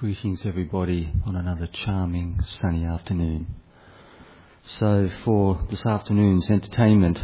Greetings everybody on another charming sunny afternoon. So for this afternoon's entertainment,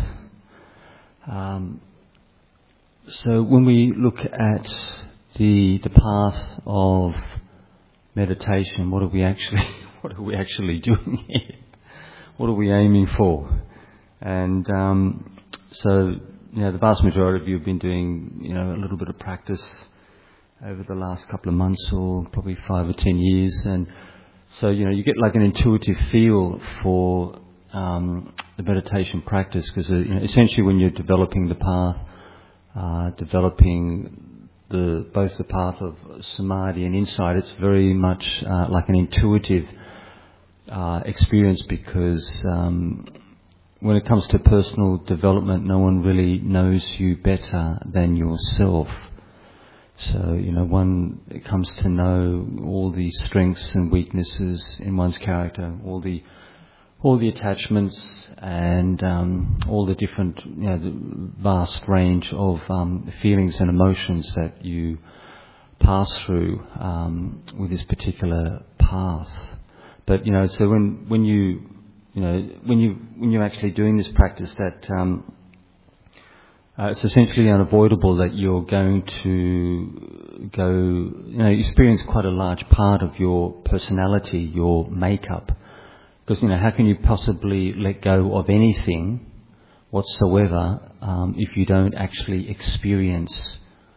so when we look at the path of meditation, what are we actually doing here? What are we aiming for? And so the vast majority of you have been doing a little bit of practice over the last couple of months, or probably 5 or 10 years, and so you get like an intuitive feel for the meditation practice, because essentially when you're developing the path, developing both the path of samadhi and insight, it's very much like an intuitive experience, because when it comes to personal development, no one really knows you better than yourself. So, one comes to know all the strengths and weaknesses in one's character, all the attachments and all the different, the vast range of feelings and emotions that you pass through with this particular path. But so when you're actually doing this practice, that it's essentially unavoidable that you're going to experience quite a large part of your personality, your makeup. Because, how can you possibly let go of anything whatsoever if you don't actually experience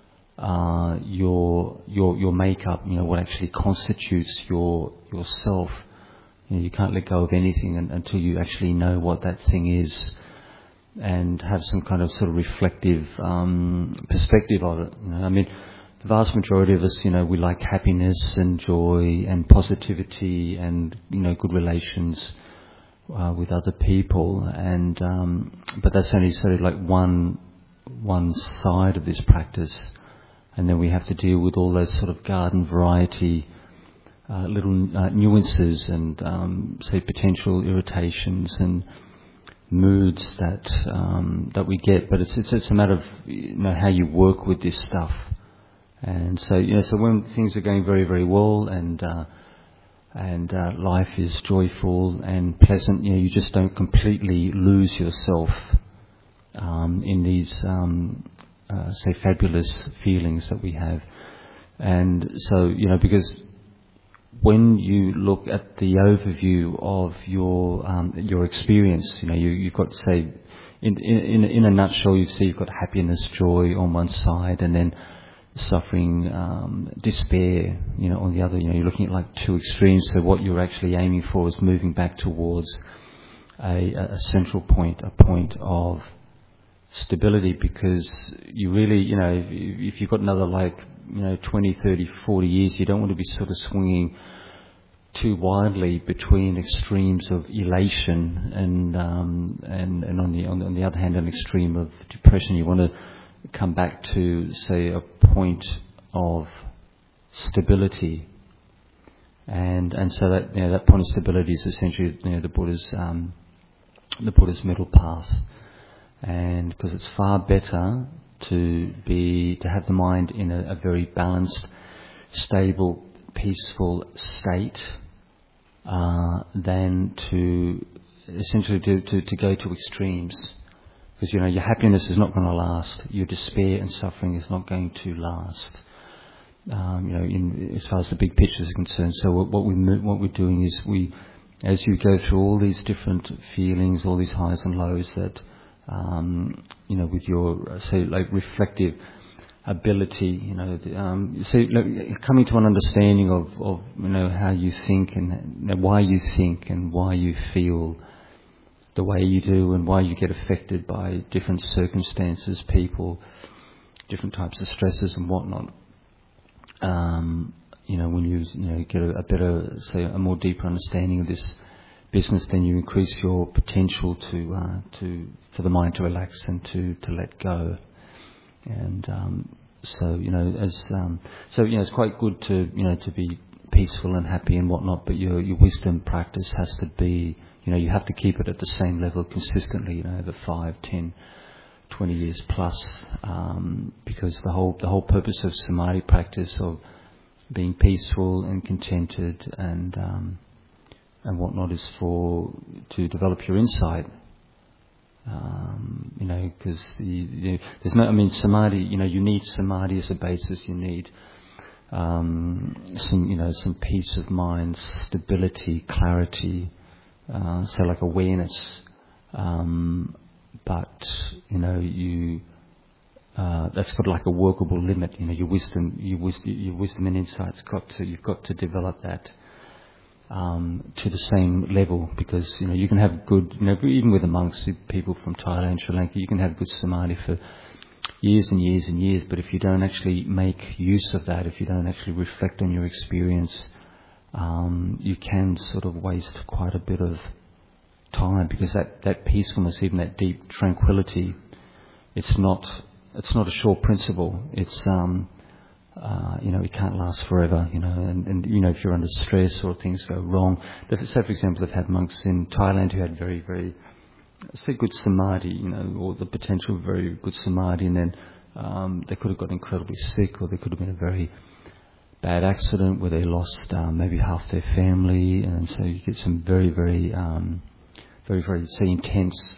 your makeup, what actually constitutes yourself. You can't let go of anything until you actually know what that thing is, and have some kind of sort of reflective perspective of it. The vast majority of us, we like happiness and joy and positivity and good relations with other people, and but that's only sort of like one side of this practice, and then we have to deal with all those sort of garden variety little nuances and say potential irritations and moods that we get. But it's a matter of how you work with this stuff. And so so when things are going very, very well and life is joyful and pleasant, you just don't completely lose yourself in these say fabulous feelings that we have. And so because when you look at the overview of your experience, you've got, say, in a nutshell, you've got happiness, joy on one side, and then suffering, despair, on the other. You're looking at like two extremes. So what you're actually aiming for is moving back towards a central point, a point of stability, because you really, if you've got another 20, 30, 40 years, you don't want to be sort of swinging too widely between extremes of elation and on the other hand, an extreme of depression. You want to come back to, say, a point of stability, and so that that point of stability is essentially the Buddha's middle path. And because it's far better to have the mind in a very balanced, stable, peaceful state than to essentially to go to extremes. Because your happiness is not going to last, your despair and suffering is not going to last. As far as the big picture is concerned. So what we're doing is as you go through all these different feelings, all these highs and lows, that with your say like reflective ability, coming to an understanding of how you think and why you think and why you feel the way you do, and why you get affected by different circumstances, people, different types of stresses and whatnot. When you get a better, say, a more deeper understanding of this business, then you increase your potential for the mind to relax and to let go. And it's quite good to be peaceful and happy and whatnot, but your wisdom practice has to be, you have to keep it at the same level consistently, over 5, 10, 20 years plus, because the whole purpose of samadhi practice, of being peaceful and contented and whatnot is to develop your insight. Because there's no. I mean, samadhi. You need samadhi as a basis. You need some peace of mind, stability, clarity, so like awareness. But that's got like a workable limit. Your wisdom and insight's you've got to develop that to the same level, because you can have good, even with the monks, people from Thailand, Sri Lanka, you can have good samadhi for years and years and years, but if you don't actually make use of that, if you don't actually reflect on your experience, you can sort of waste quite a bit of time, because that peacefulness, even that deep tranquility, it's not a sure principle. It's it can't last forever, and if you're under stress or things go wrong. Say, for example, they've had monks in Thailand who had very, very, say, good samadhi, or the potential of very good samadhi, and then they could have got incredibly sick, or there could have been a very bad accident where they lost maybe half their family, and so you get some very, very, very, very, say, intense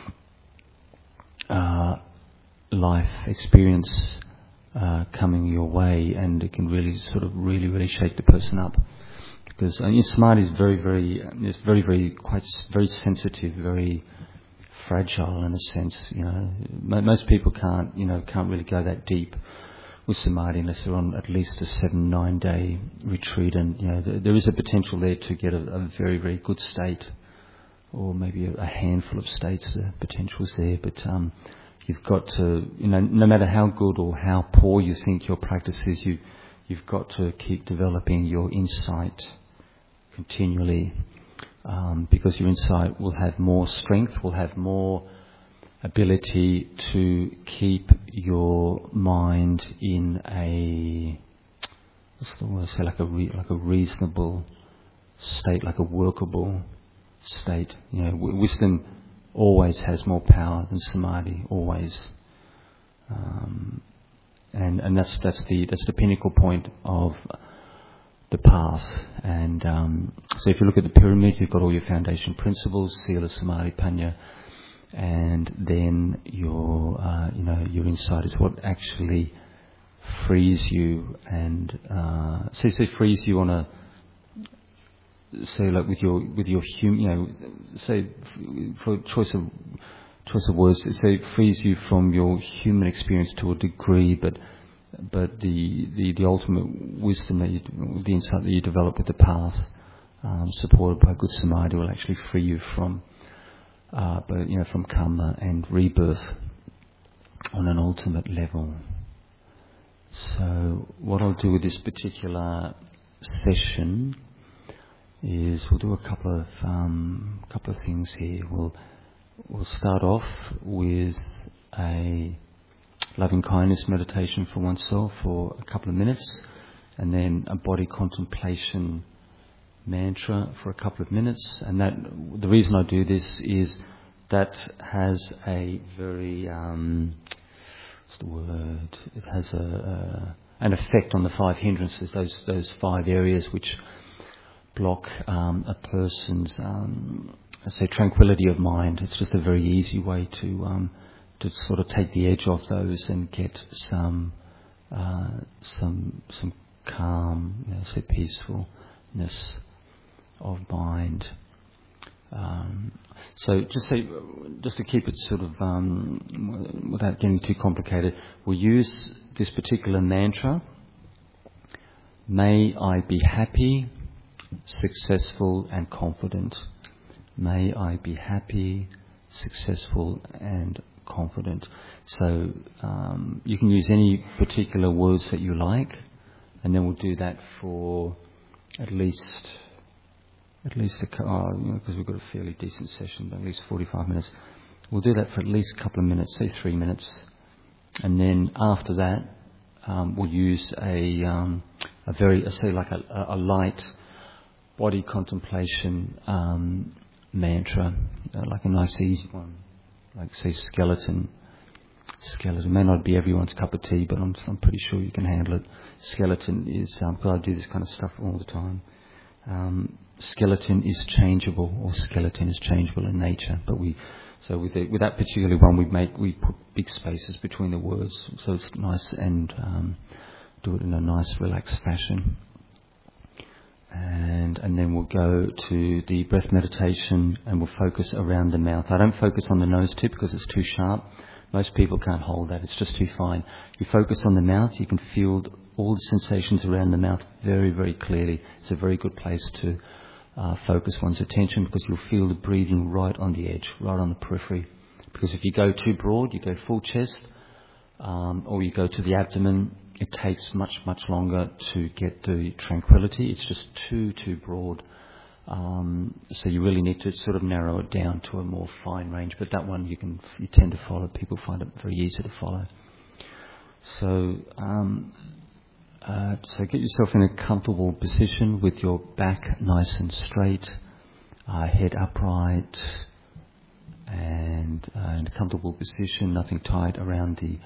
life experience coming your way, and it can really sort of really shake the person up, because samadhi is very, very, it's very, very, very sensitive, very fragile in a sense. Most people can't really go that deep with samadhi unless they're on at least a 7-9 day retreat, and there is a potential there to get a very, very good state, or maybe a handful of states. The potential's there, but you've got to, no matter how good or how poor you think your practice is, you've got to keep developing your insight continually, because your insight will have more strength, will have more ability to keep your mind in a, what's the word, say, like a reasonable state, like a workable state. Wisdom always has more power than samadhi, always, and that's the pinnacle point of the path. And so if you look at the pyramid, you've got all your foundation principles: sila, samadhi, panya, and then your insight is what actually frees you, and say frees you on a, say, like with your say, for choice of words, say frees you from your human experience to a degree, but the ultimate wisdom the insight that you develop with the path, supported by good samadhi, will actually free you from from karma and rebirth on an ultimate level. So what I'll do with this particular session is we'll do a couple of things here. We'll start off with a loving kindness meditation for oneself for a couple of minutes, and then a body contemplation mantra for a couple of minutes. And that, the reason I do this is that has a very what's the word? It has an effect on the 5 hindrances. Those 5 areas which block a person's, say, tranquility of mind. It's just a very easy way to sort of take the edge off those and get some calm, say, peacefulness of mind. So just to keep it sort of without getting too complicated, we'll use this particular mantra: May I be happy, successful and confident. May I be happy, successful and confident. So you can use any particular words that you like, and then we'll do that for at least because we've got a fairly decent session, but at least 45 minutes. We'll do that for at least a couple of minutes, say 3 minutes, and then after that we'll use a very, say, like a light body contemplation mantra, like a nice easy one, like, say, skeleton Skeleton may not be everyone's cup of tea, but I'm pretty sure you can handle it. Skeleton is, because I do this kind of stuff all the time. Skeleton is changeable, or skeleton is changeable in nature. But with that particular one, we put big spaces between the words, so it's nice, and do it in a nice, relaxed fashion. And then we'll go to the breath meditation, and we'll focus around the mouth. I don't focus on the nose tip because it's too sharp. Most people can't hold that. It's just too fine. You focus on the mouth, you can feel all the sensations around the mouth very, very clearly. It's a very good place to focus one's attention, because you'll feel the breathing right on the edge, right on the periphery. Because if you go too broad, you go full chest, or you go to the abdomen, it takes much, much longer to get the tranquility. It's just too broad. So you really need to sort of narrow it down to a more fine range. But that one you tend to follow. People find it very easy to follow. So get yourself in a comfortable position with your back nice and straight, head upright, and in a comfortable position, nothing tight around the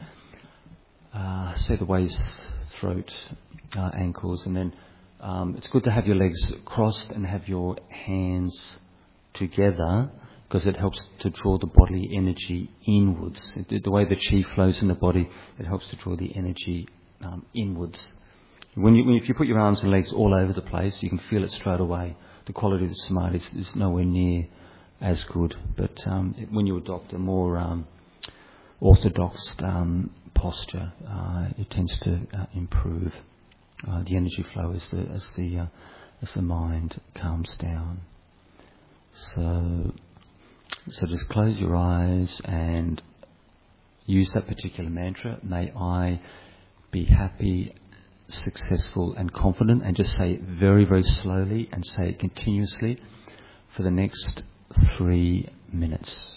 waist, throat, ankles, and then it's good to have your legs crossed and have your hands together, because it helps to draw the bodily energy inwards. The way the chi flows in the body, it helps to draw the energy inwards. If you put your arms and legs all over the place, you can feel it straight away. The quality of the samadhi is nowhere near as good. But when you adopt a more orthodox posture, it tends to improve the energy flow as the mind calms down. So just close your eyes and use that particular mantra. May I be happy, successful and confident, and just say it very, very slowly and say it continuously for the next 3 minutes.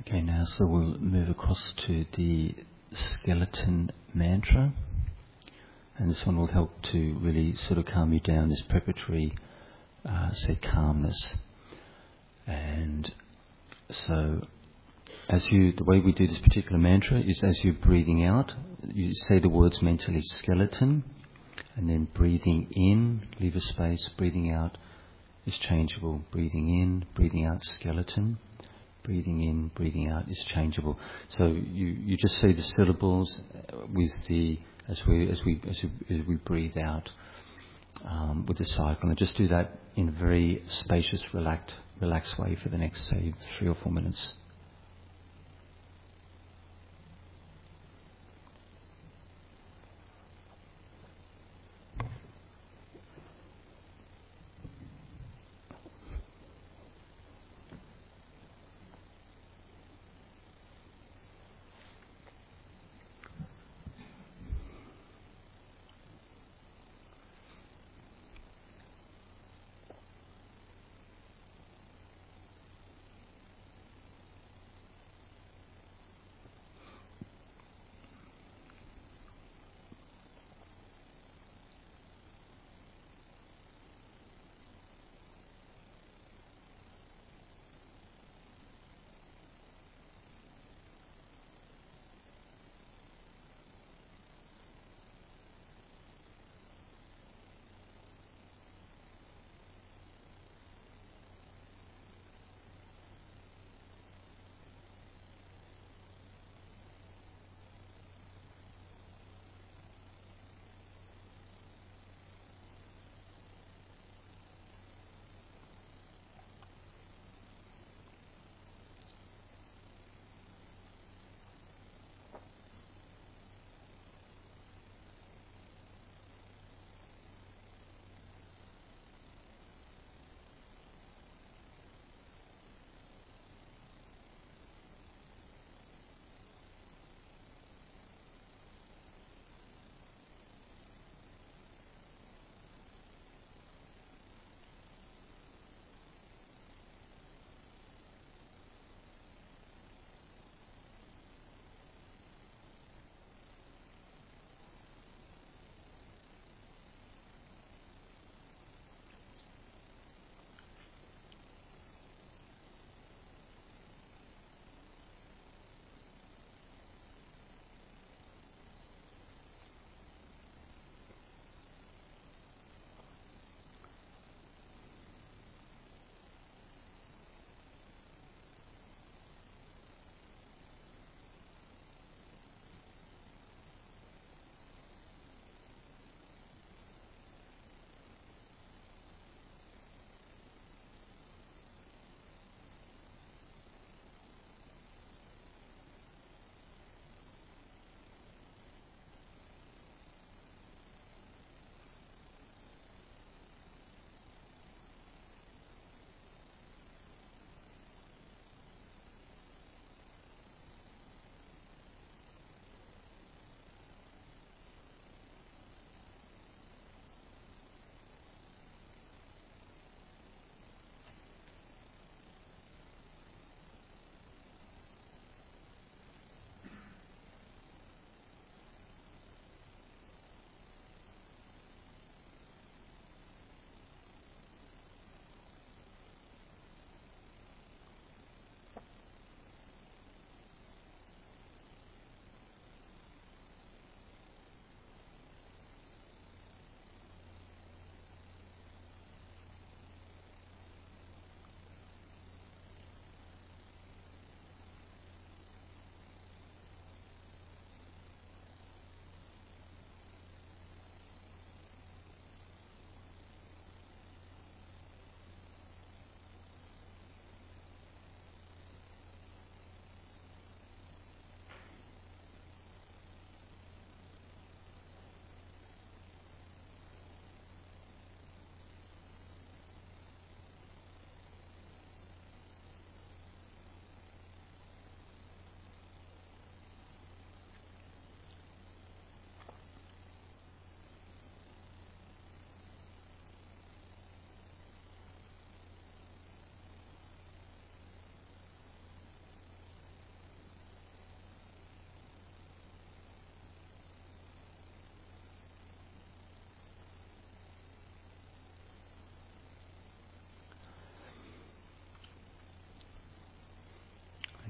Okay, now so we'll move across to the skeleton mantra, and this one will help to really sort of calm you down, this preparatory, say, calmness. And so the way we do this particular mantra is as you're breathing out, you say the words mentally, skeleton, and then breathing in, leave a space, breathing out is changeable. Breathing in, breathing out, skeleton. Breathing in, breathing out is changeable. So you just say the syllables with as we breathe out with the cycle, and just do that in a very spacious, relaxed way for the next, say, 3 or 4 minutes.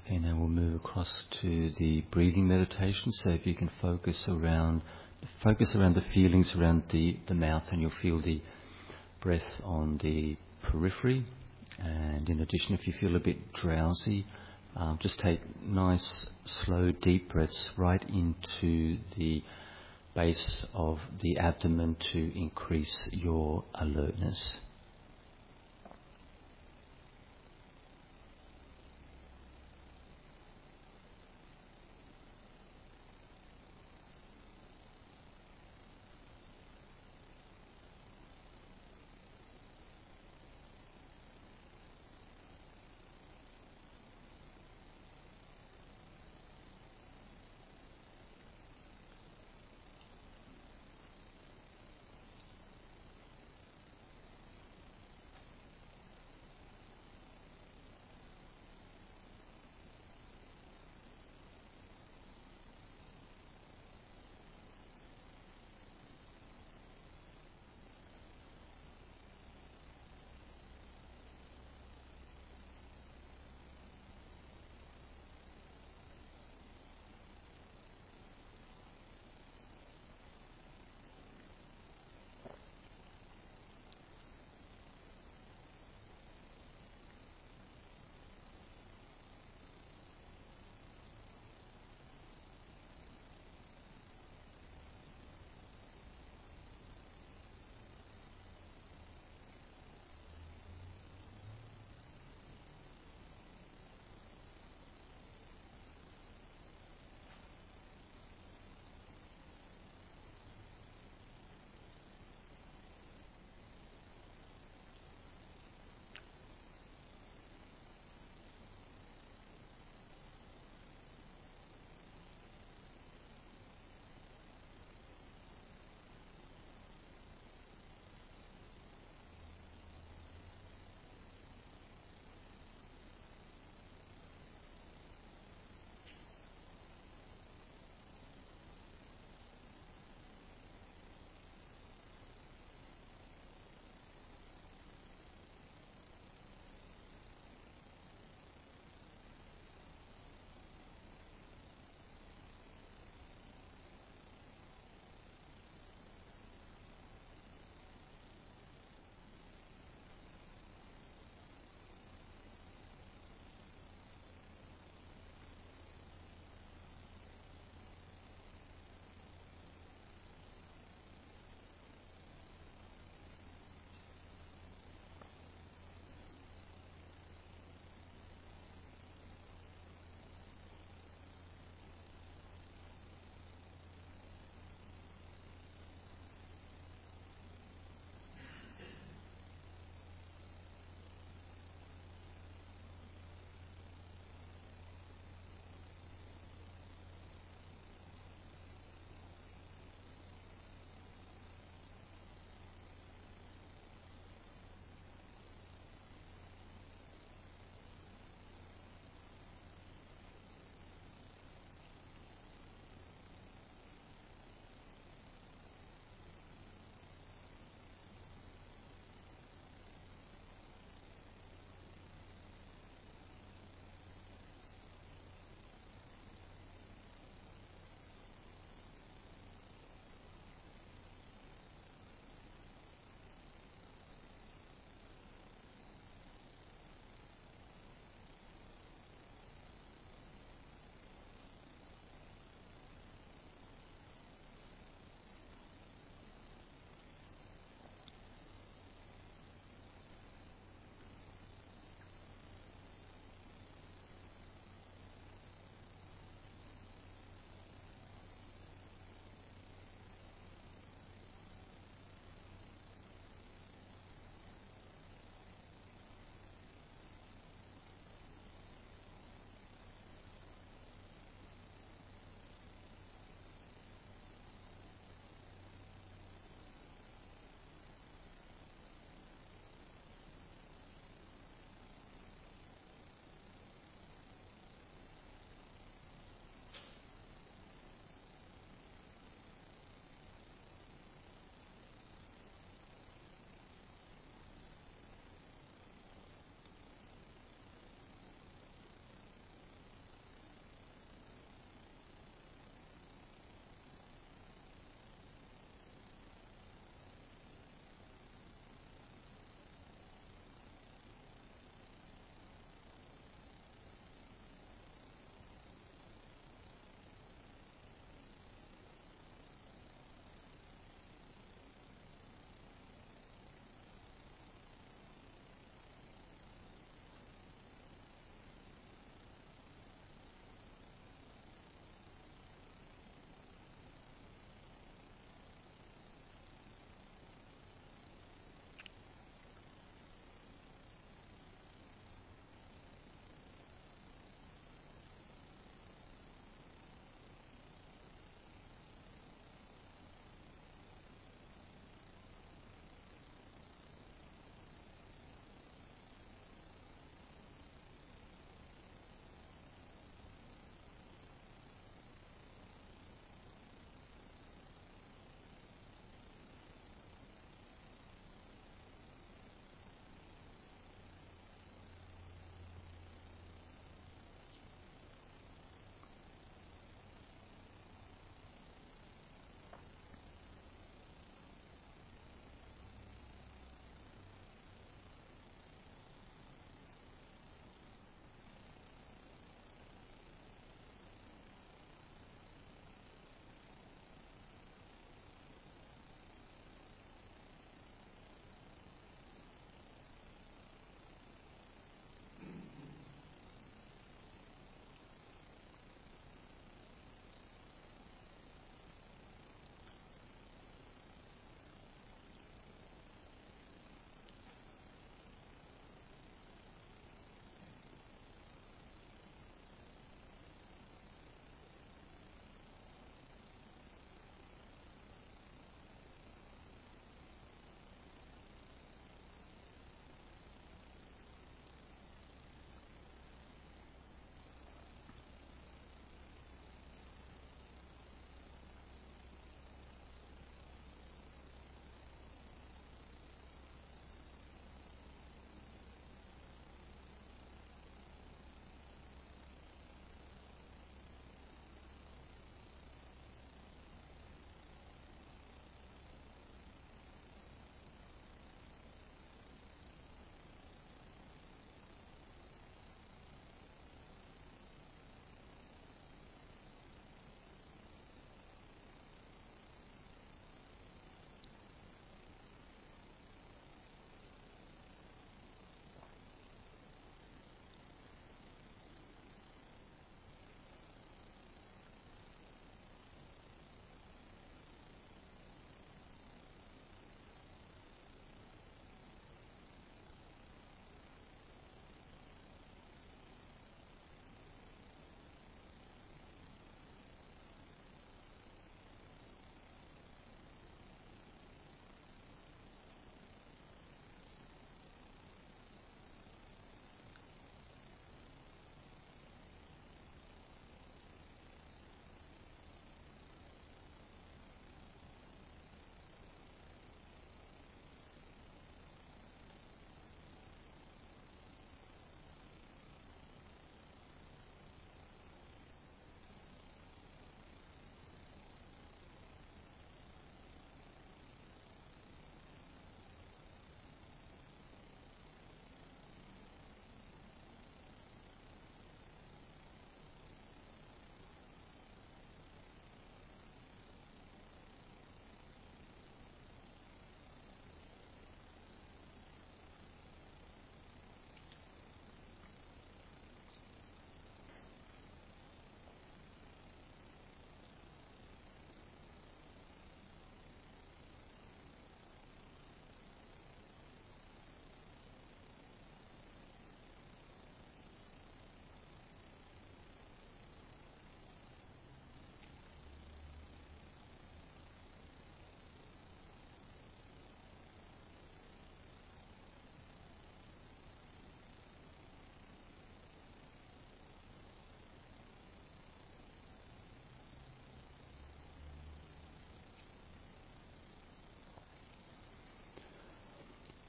Okay, now we'll move across to the breathing meditation. So if you can focus around the feelings around the mouth, and you'll feel the breath on the periphery. And in addition, if you feel a bit drowsy, just take nice, slow, deep breaths right into the base of the abdomen to increase your alertness.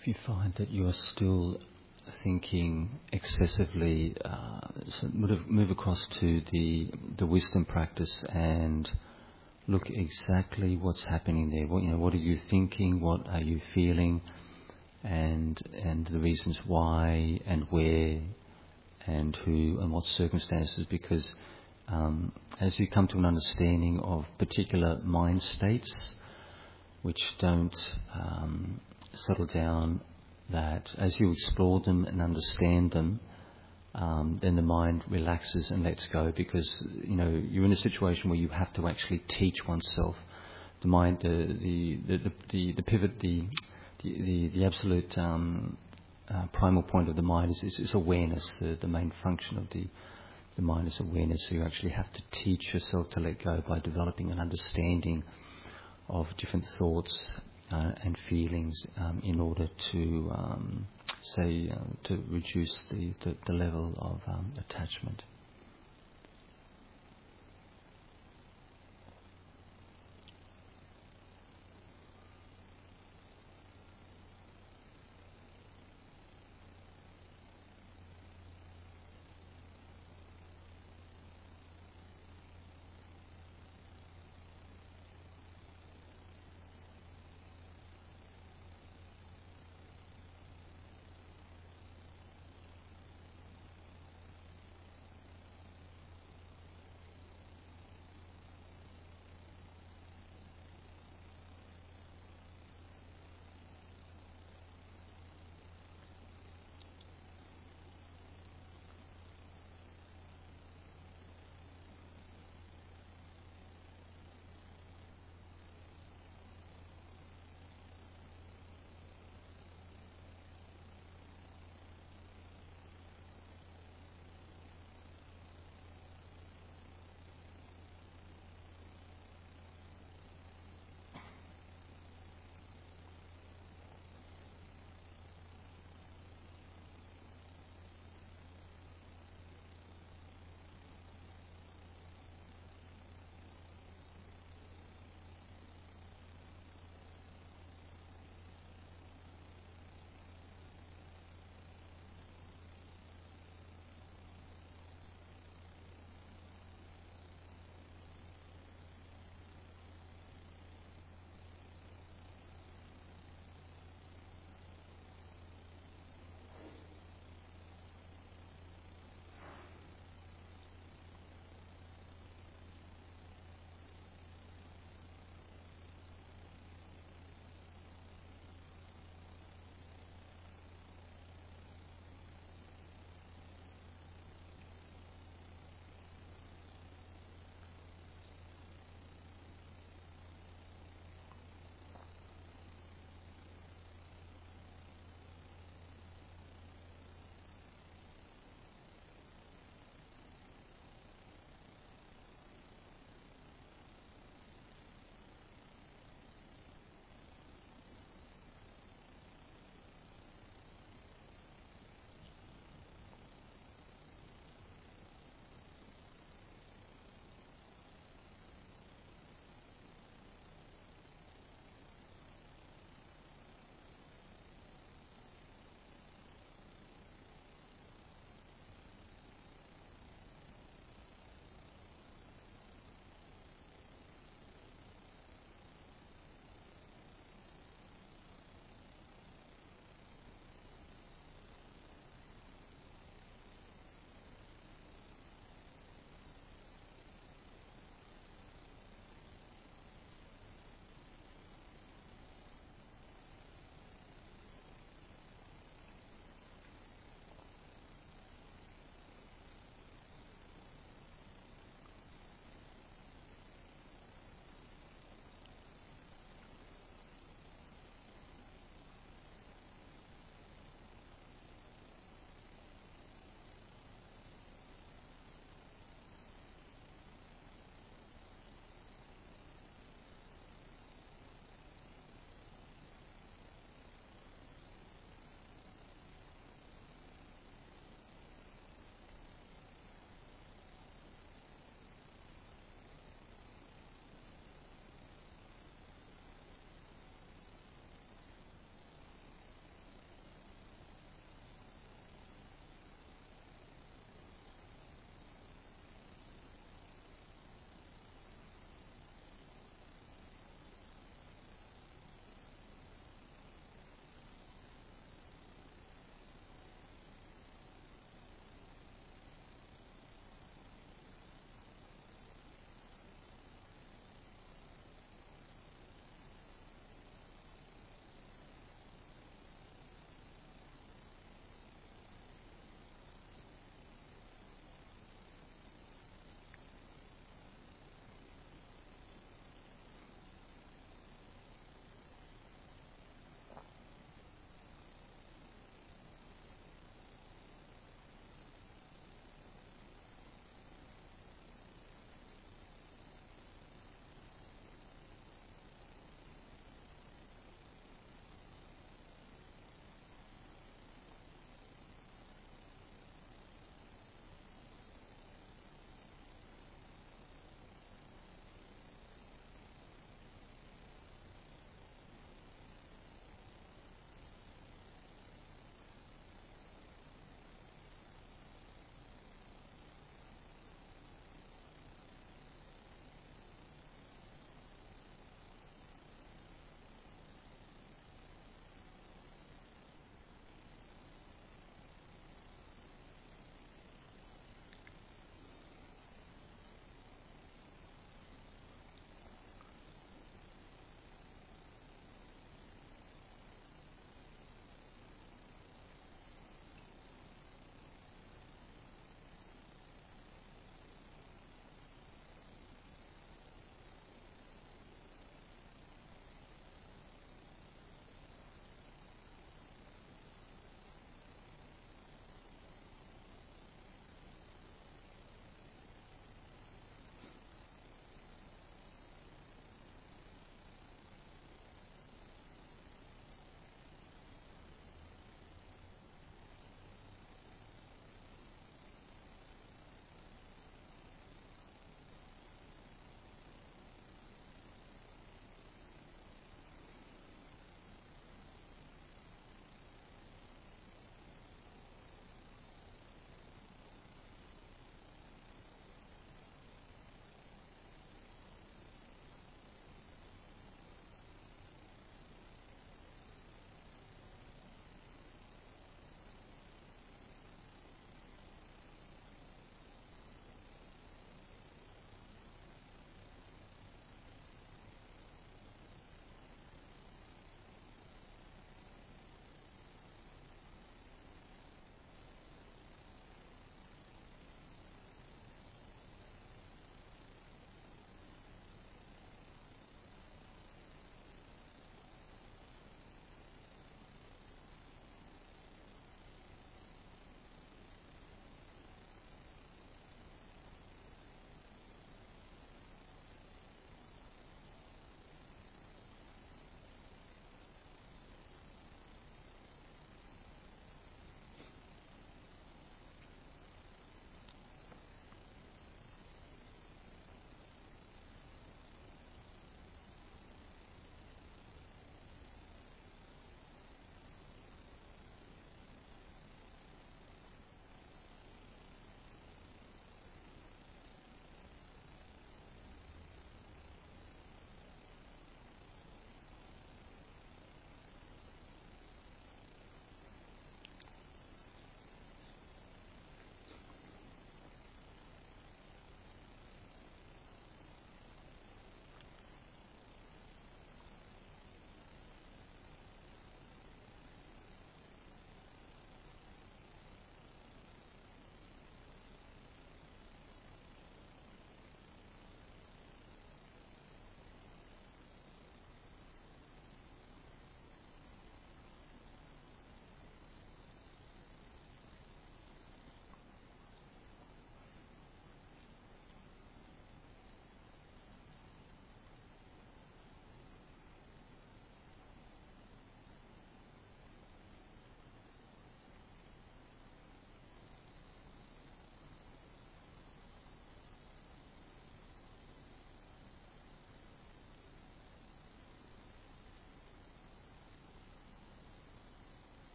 If you find that you're still thinking excessively, so move across to the wisdom practice and look exactly what's happening there. What are you thinking? What are you feeling? And the reasons why and where and who and what circumstances. Because as you come to an understanding of particular mind states which don't settle down, that as you explore them and understand them, then the mind relaxes and lets go, because you're in a situation where you have to actually teach oneself. The mind, the pivot, the absolute primal point of the mind is awareness. The main function of the mind is awareness. So you actually have to teach yourself to let go by developing an understanding of different thoughts and feelings in order to, to reduce the level of attachment.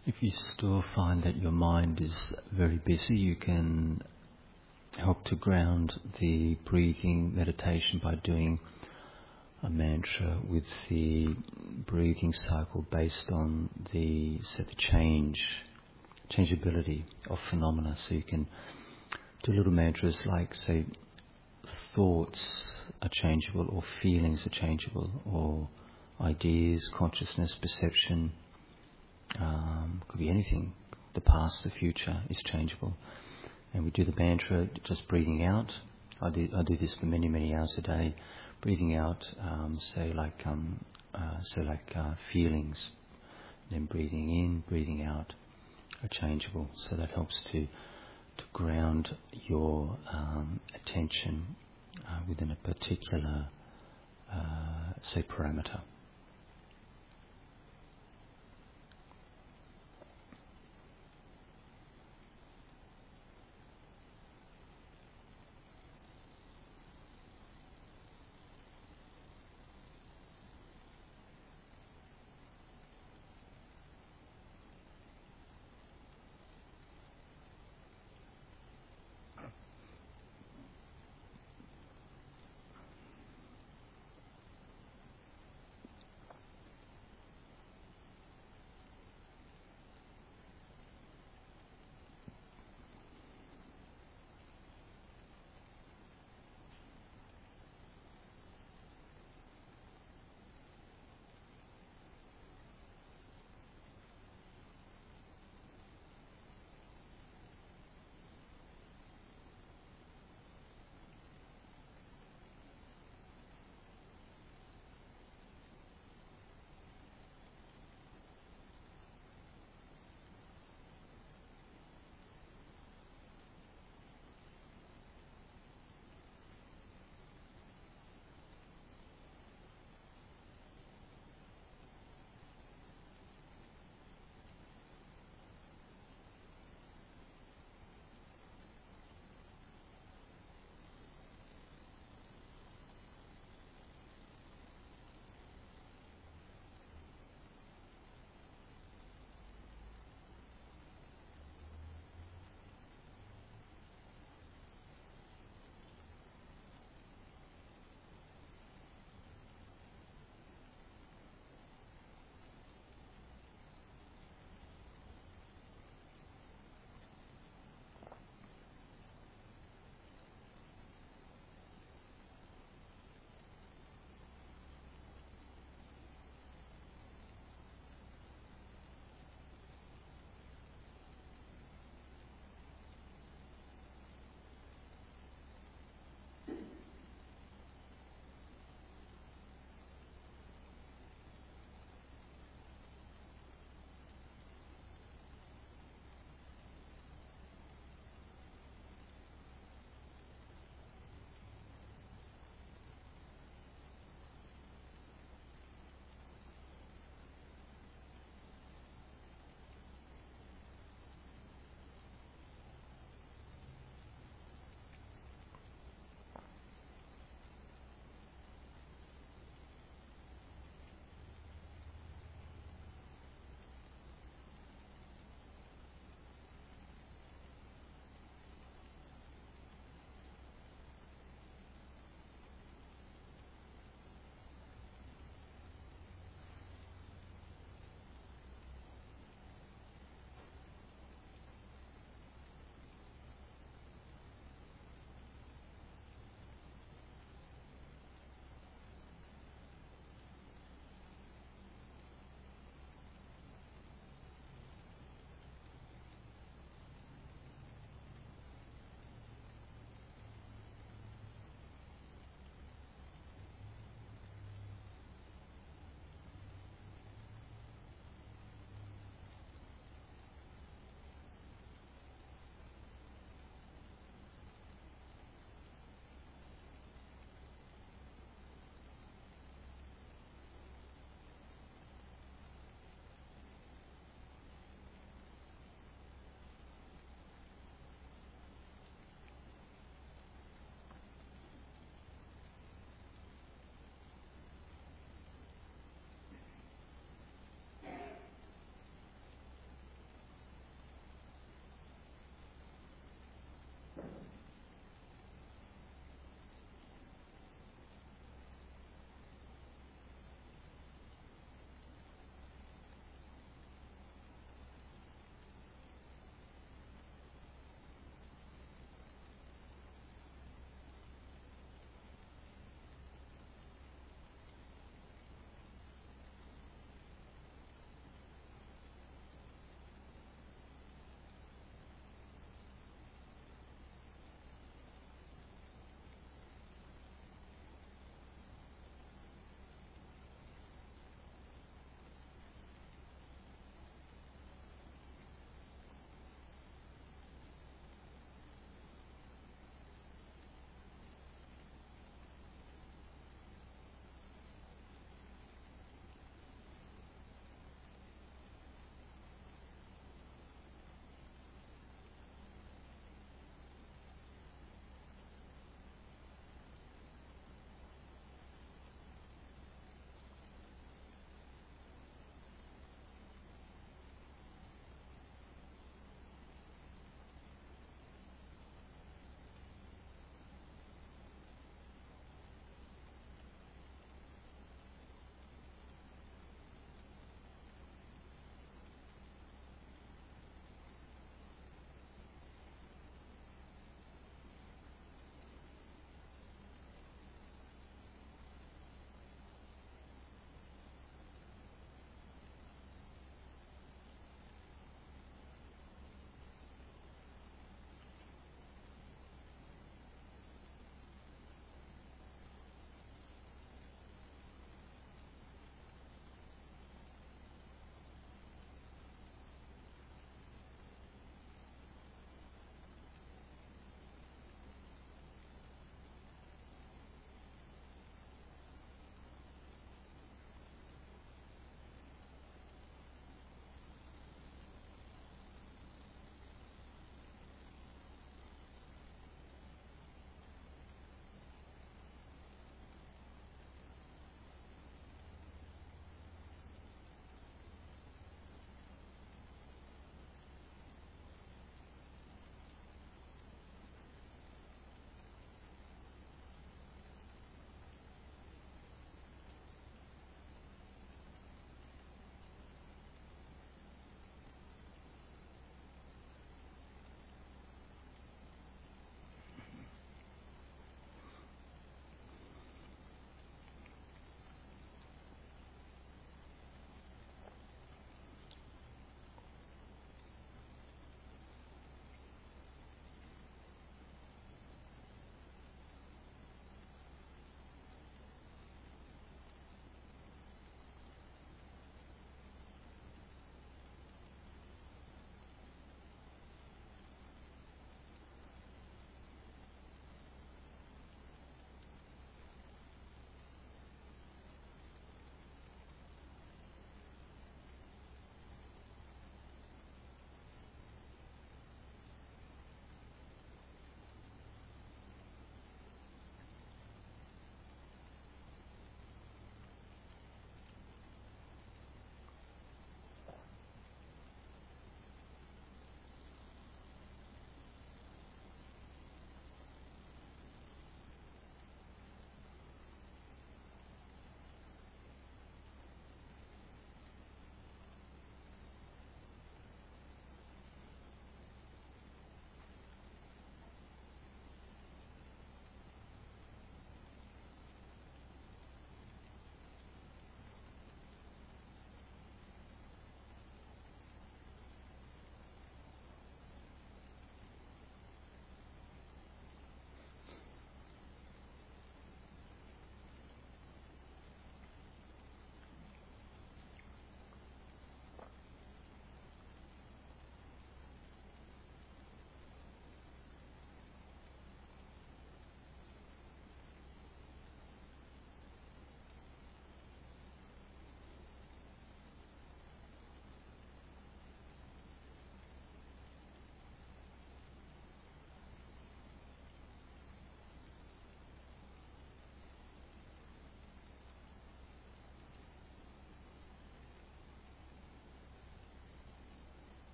If you still find that your mind is very busy, you can help to ground the breathing meditation by doing a mantra with the breathing cycle based on the changeability of phenomena. So you can do little mantras like, say, thoughts are changeable, or feelings are changeable, or ideas, consciousness, perception, could be anything. The past, the future is changeable. And we do the mantra just breathing out. I do this for many, many hours a day. Breathing out, feelings. Then breathing in, breathing out are changeable. So that helps to ground your attention within a particular, parameter.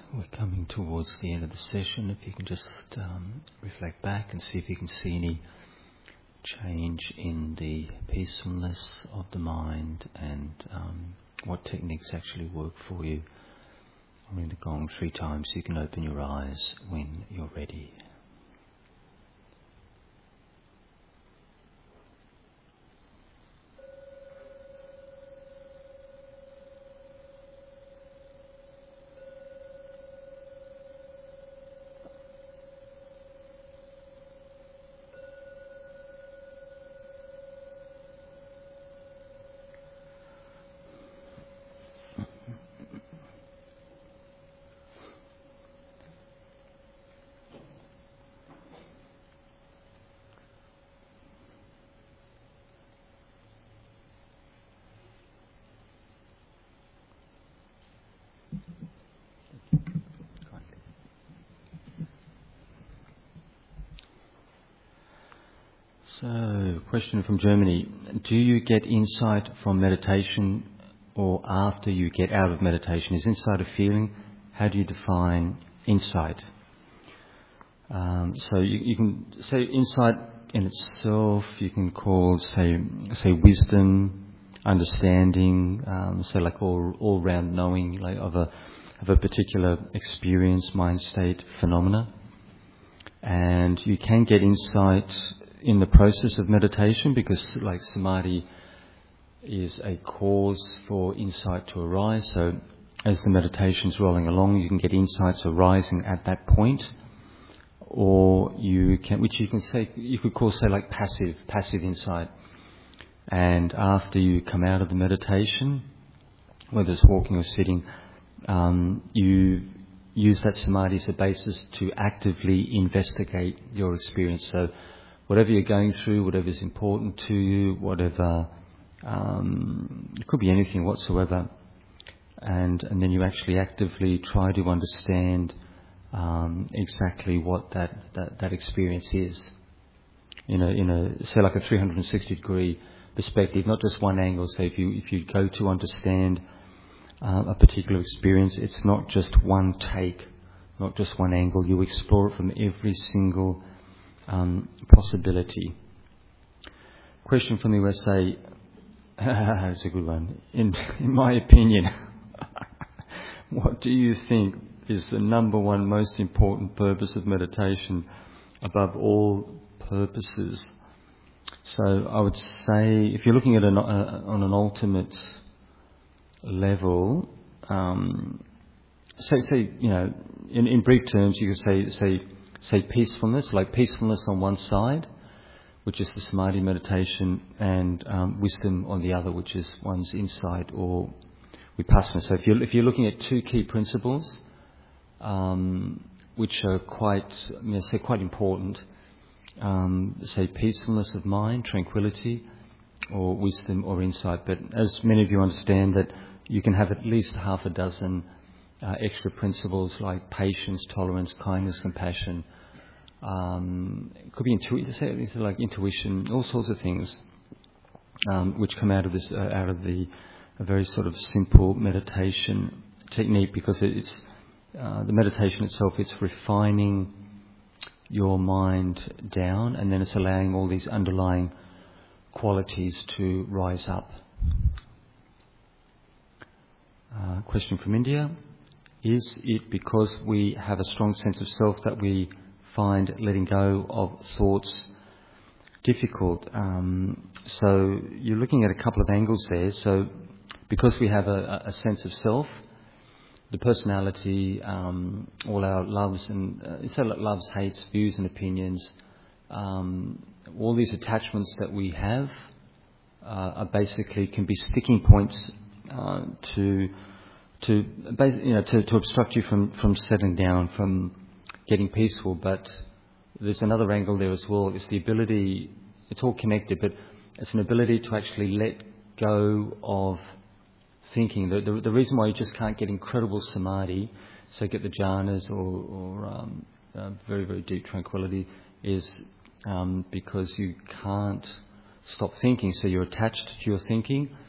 we're coming towards the end of the session, if you can just reflect back and see if you can see any change in the peacefulness of the mind and what techniques actually work for you. I'm going to gong 3 times so you can open your eyes when you're ready. So, question from Germany. Do you get insight from meditation or after you get out of meditation? Is insight a feeling? How do you define insight? So you can say insight in itself, you can call, say wisdom, understanding, so like all round knowing like of a particular experience, mind state, phenomena. And you can get insight in the process of meditation because like samadhi is a cause for insight to arise. So as the meditation's rolling along, you can get insights arising at that point. Or you can, which you can say, you could call say like passive insight. And after you come out of the meditation, whether it's walking or sitting, you use that samadhi as a basis to actively investigate your experience. So whatever you're going through, whatever's important to you, whatever, it could be anything whatsoever. And then you actually actively try to understand exactly what that experience is. In a say like a 360-degree perspective, not just one angle. So if you go to understand a particular experience, it's not just one take, not just one angle. You explore it from every single possibility. Question from the USA. That's a good one. In my opinion, what do you think is the number one most important purpose of meditation above all purposes? So I would say, if you're looking at on an ultimate level, say in brief terms, you could say peacefulness, like peacefulness on one side, which is the samadhi meditation, and wisdom on the other, which is one's insight or vipassana. So if you're looking at 2 key principles, which are quite important, say peacefulness of mind, tranquility, or wisdom or insight. But as many of you understand, that you can have at least half a dozen extra principles like patience, tolerance, kindness, compassion. It could be intuition, all sorts of things, which come out of this, a very sort of simple meditation technique, because it's the meditation itself. It's refining your mind down, and then it's allowing all these underlying qualities to rise up. Question from India. Is it because we have a strong sense of self that we find letting go of thoughts difficult? So you're looking at a couple of angles there. So because we have a sense of self, the personality, all our loves and loves, hates, views and opinions, all these attachments that we have are basically can be sticking points to obstruct you from settling down, from getting peaceful. But there's another angle there as well. It's the ability, it's all connected, but it's an ability to actually let go of thinking. The reason why you just can't get incredible samadhi, so get the jhanas or very, very deep tranquility, is because you can't stop thinking. So you're attached to your thinking,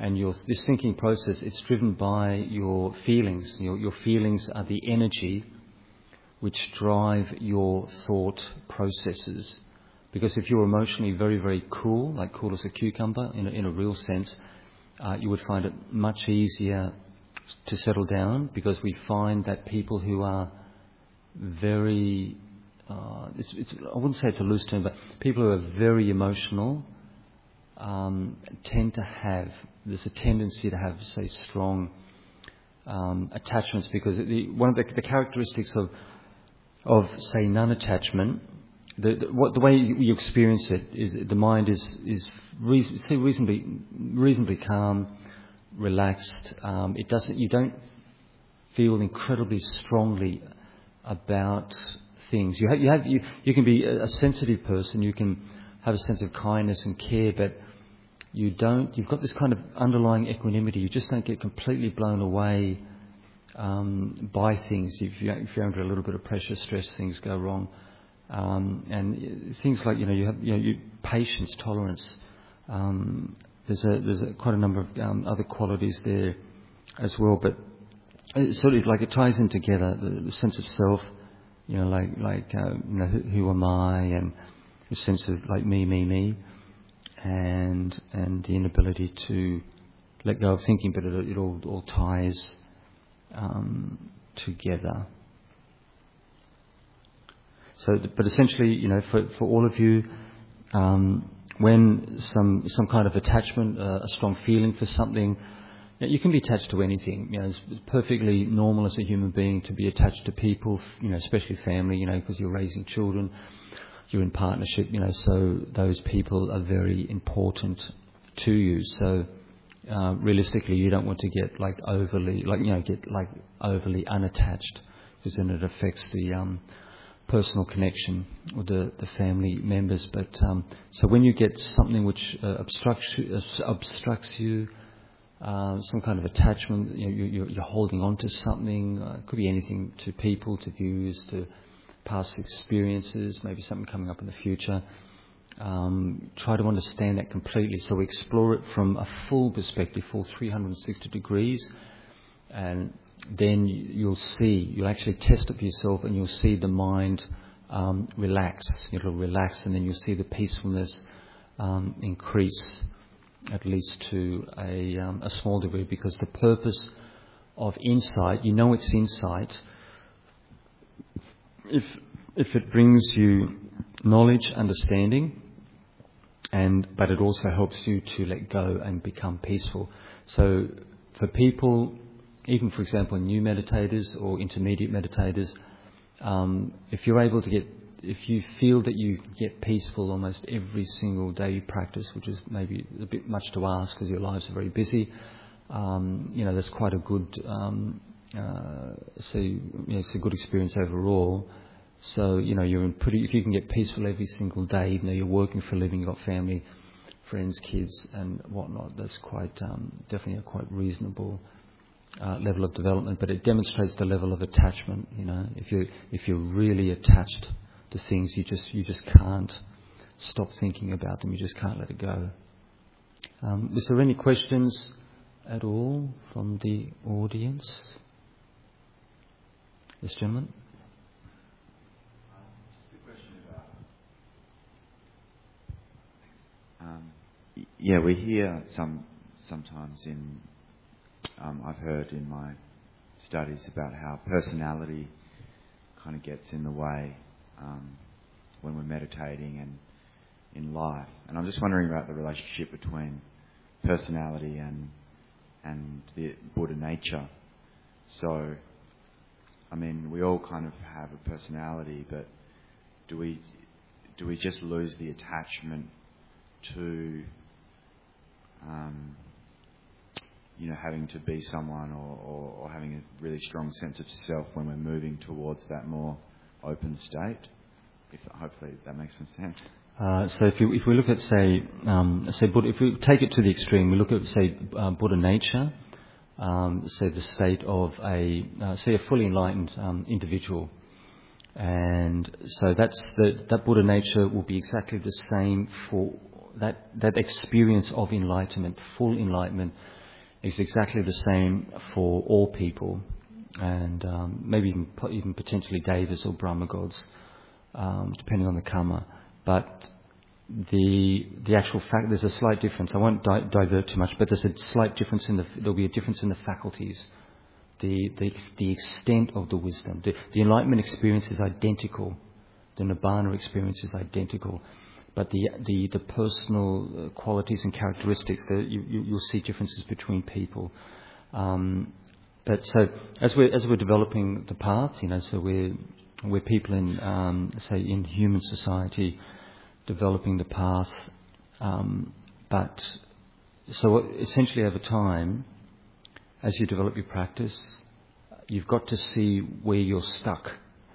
And this thinking process, it's driven by your feelings. Your feelings are the energy which drive your thought processes. Because if you're emotionally very, very cool, like cool as a cucumber in a real sense, you would find it much easier to settle down, because we find that people who are very, I wouldn't say it's a loose term, but people who are very emotional tend to have, there's a tendency to have, say, strong attachments, because one of the characteristics of say non-attachment, the way you experience it is the mind is reasonably calm, relaxed. You don't feel incredibly strongly about things. You can be a sensitive person. You can have a sense of kindness and care, but you've got this kind of underlying equanimity. You just don't get completely blown away by things. If you're under a little bit of pressure, stress, things go wrong. And things like, you have patience, tolerance. There's quite a number of other qualities there as well, but it's sort of like it ties in together, the sense of self, who am I, and the sense of like me, and the inability to let go of thinking, but it all ties together. So, but essentially, for all of you, when some kind of attachment, a strong feeling for something, you can be attached to anything. It's perfectly normal as a human being to be attached to people, especially family, because you're raising children, you're in partnership, so those people are very important to you. So, realistically, you don't want to get overly unattached, because then it affects the personal connection with the family members. But so when you get something which obstructs you, some kind of attachment, you're holding on to something. It could be anything, to people, to views, to past experiences, maybe something coming up in the future. Try to understand that completely. So we explore it from a full perspective, full 360 degrees, and then you'll actually test it for yourself, and you'll see the mind relax. It'll relax, and then you'll see the peacefulness increase, at least to a small degree, because the purpose of insight, it's insight, if it brings you knowledge, understanding, but it also helps you to let go and become peaceful. So for people, even for example new meditators or intermediate meditators, if you feel that you get peaceful almost every single day you practice, which is maybe a bit much to ask because your lives are very busy, that's quite a good, it's a good experience overall. So, if you can get peaceful every single day, even though you're working for a living, you've got family, friends, kids and whatnot, that's quite, definitely a quite reasonable level of development. But it demonstrates the level of attachment. If you're really attached to things, you just can't stop thinking about them. You just can't let it go. Is there any questions at all from the audience? This gentleman. Just a question about. We hear sometimes I've heard in my studies about how personality kind of gets in the way when we're meditating and in life. And I'm just wondering about the relationship between personality and the Buddha nature. So, we all kind of have a personality, but do we just lose the attachment to having to be someone or having a really strong sense of self when we're moving towards that more open state? Hopefully that makes some sense. So if we look at say Buddha, if we take it to the extreme, we look at Buddha nature, the state of a fully enlightened individual, and so that Buddha nature will be exactly the same for that experience of enlightenment, full enlightenment, is exactly the same for all people, and maybe even potentially devas or Brahma gods, depending on the karma. But the actual fact, there's a slight difference. I won't divert too much, but there's a slight difference there'll be a difference in the faculties, the extent of the wisdom. The enlightenment experience is identical. The Nibbana experience is identical. But the personal qualities and characteristics, you'll see differences between people. But so as we're developing the path, so we're people in say in human society, developing the path. But so essentially over time, as you develop your practice, you've got to see where you're stuck.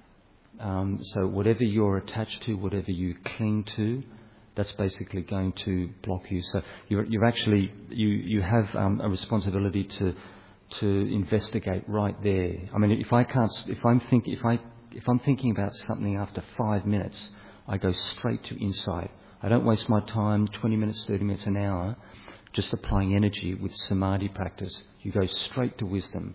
So whatever you're attached to, whatever you cling to, that's basically going to block you. So you have a responsibility to investigate right there. I mean, if I'm thinking about something after 5 minutes, I go straight to insight. I don't waste my time 20 minutes, 30 minutes, an hour, just applying energy with samadhi practice. You go straight to wisdom.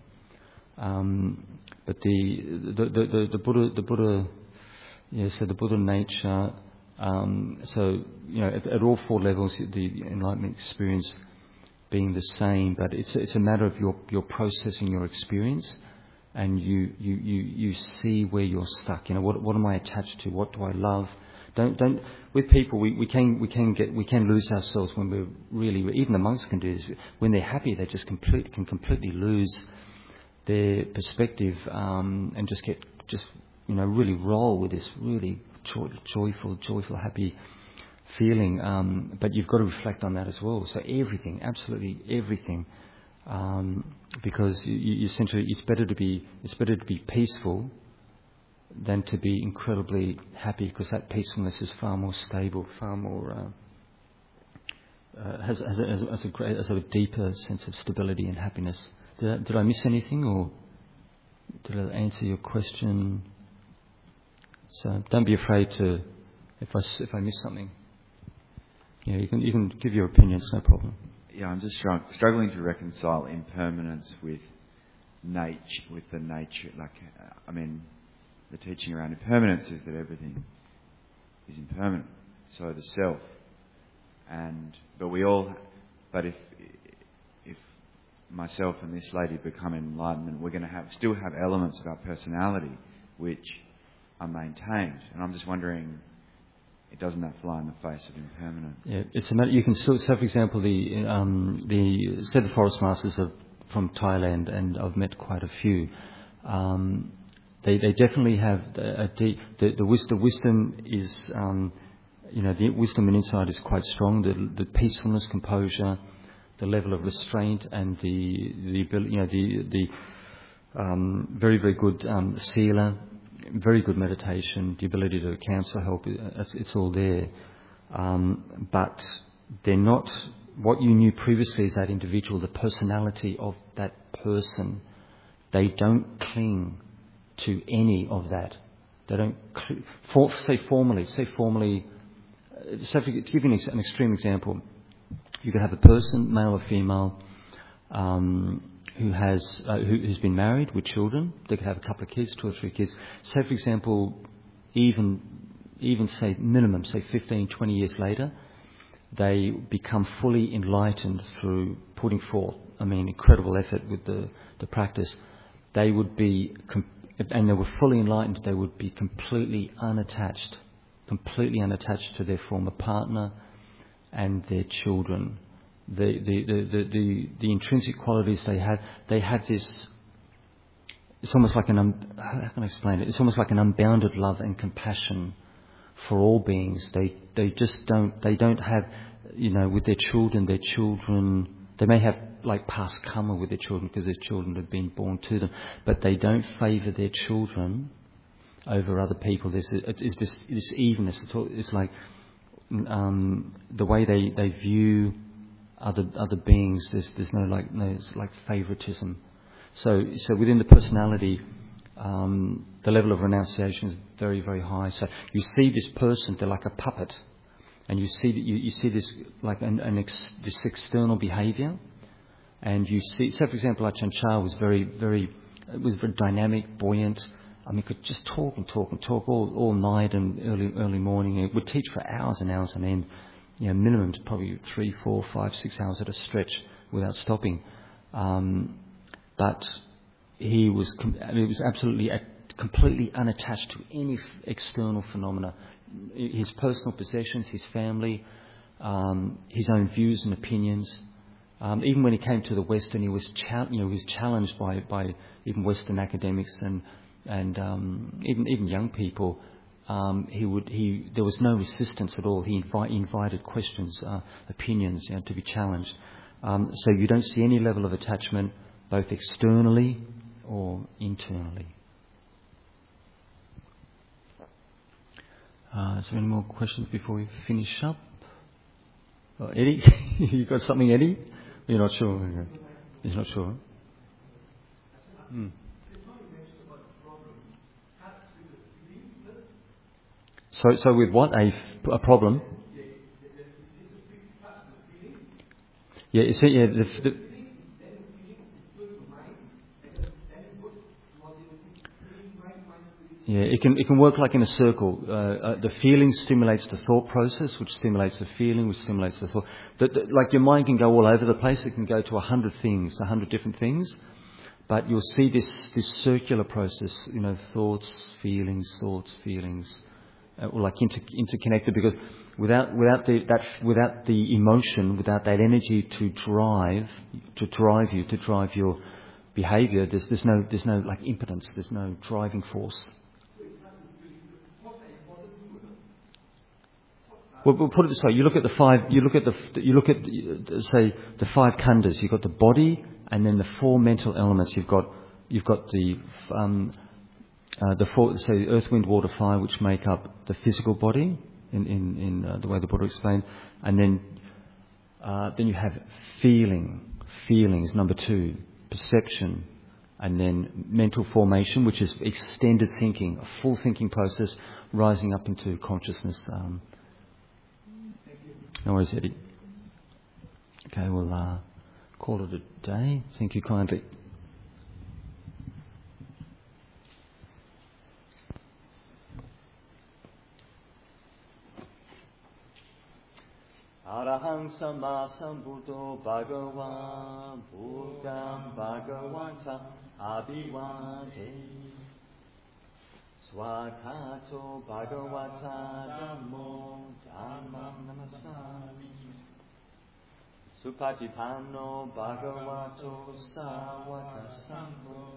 But the Buddha, so the Buddha nature. So at all four levels, the enlightenment experience being the same, but it's a matter of your processing your experience, and you see where you're stuck. What am I attached to? What do I love? Don't with people we can lose ourselves when we're really, even the monks can do this. When they're happy, they just can completely lose their perspective and just really roll with this really joyful, happy feeling. But you've got to reflect on that as well. So everything, absolutely everything, because you essentially it's better to be peaceful than to be incredibly happy, because that peacefulness is far more stable, far more has a deeper sense of stability and happiness. Did I miss anything, or did I answer your question? So don't be afraid to, if I miss something. Yeah, you can give your opinions, no problem. Yeah, I'm just struggling to reconcile impermanence with the nature. The teaching around impermanence is that everything is impermanent. So the self, but if myself and this lady become enlightenment, we're going to still have elements of our personality which are maintained. And I'm just wondering, doesn't that fly in the face of impermanence? Yeah, it's a matter. You can still. So, for example, the Forest Masters from Thailand, and I've met quite a few. They definitely have the wisdom is the wisdom and insight is quite strong. The peacefulness, composure, the level of restraint, and the ability, the very, very good sila, very good meditation, the ability to counsel, help. It's all there, but they're not. What you knew previously is that individual, the personality of that person. They don't cling to any of that. They don't. Say formally. So, to give you an extreme example, you could have a person, male or female, who's been married with children. They could have a couple of kids, 2 or 3 kids. Say, for example, even say minimum, say 15, 20 years later, they become fully enlightened through putting forth, incredible effort with the practice. They would be, and they were fully enlightened, they would be completely unattached to their former partner and their children. The intrinsic qualities they have this. It's almost like how can I explain it? It's almost like an unbounded love and compassion for all beings. They just don't. They don't have, with their children. They may have like past karma with their children because their children have been born to them, but they don't favour their children over other people. There's this evenness. It's like the way they view other beings. There's no favoritism. So within the personality, the level of renunciation is very, very high. So you see this person, they're like a puppet, and you see that you see this like this external behaviour, and you see. So, for example, Ajahn Chah was very dynamic, buoyant. I mean, could just talk all night and early morning. It would teach for hours and hours on end. Minimum probably 3, 4, 5, 6 hours at a stretch without stopping. But he was absolutely completely unattached to any external phenomena. His personal possessions, his family, his own views and opinions. Even when he came to the West, and he was challenged by even Western academics and even young people. There was no resistance at all. He invited questions, opinions, to be challenged. So you don't see any level of attachment, both externally or internally. Is there any more questions before we finish up? Eddie, you got something, Eddie? You're not sure. You're not sure. So with what a problem? Yeah, you see, it can work like in a circle. The feeling stimulates the thought process, which stimulates the feeling, which stimulates the thought. Like your mind can go all over the place. It can go to 100 things, 100 different things. But you'll see this circular process. Thoughts, feelings, like interconnected. Because without the emotion, without that energy to drive your behaviour, there's no like impotence. There's no driving force. Well, we'll put it this way: you look at the five khandhas. You've got the body, and then the 4 mental elements. You've got the four, say, earth, wind, water, fire, which make up the physical body in the way the Buddha explained, and then you have feelings. Number 2, perception, and then mental formation, which is extended thinking, a full thinking process, rising up into consciousness. No worries, Eddie. Okay, we'll call it a day. Thank you kindly. Arahang Sama Sambuddho Bhagavan Buddham Bhagavanta Abhivade Swakato Bhagavata Dhammo Dhammam Namasami Supatipanno Bhagavato Sāvaka Sangho